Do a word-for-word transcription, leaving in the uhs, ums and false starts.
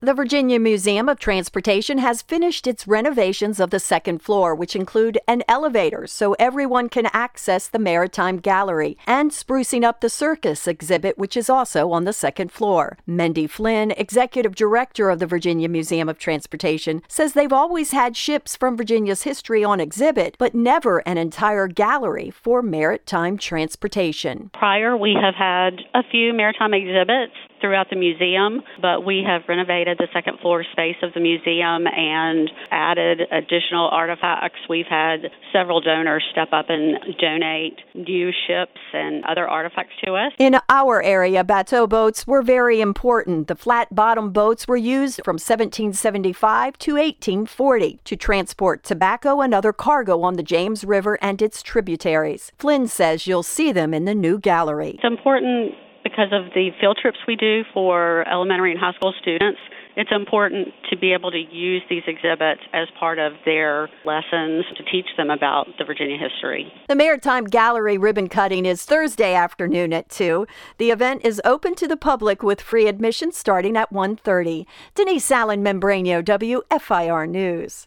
The Virginia Museum of Transportation has finished its renovations of the second floor, which include an elevator so everyone can access the Maritime Gallery, and sprucing up the circus exhibit, which is also on the second floor. Mendy Flynn, executive director of the Virginia Museum of Transportation, says they've always had ships from Virginia's history on exhibit, but never an entire gallery for maritime transportation. Prior, we have had a few maritime exhibits throughout the museum, but we have renovated the second floor space of the museum and added additional artifacts. We've had several donors step up and donate new ships and other artifacts to us. In our area, bateau boats were very important. The flat-bottom boats were used from seventeen seventy-five to eighteen forty to transport tobacco and other cargo on the James River and its tributaries. Flynn says you'll see them in the new gallery. It's important because of the field trips we do for elementary and high school students. It's important to be able to use these exhibits as part of their lessons to teach them about the Virginia history. The Maritime Gallery ribbon cutting is Thursday afternoon at two. The event is open to the public with free admission starting at one thirty. Denise Allen, Membranio, W F I R News.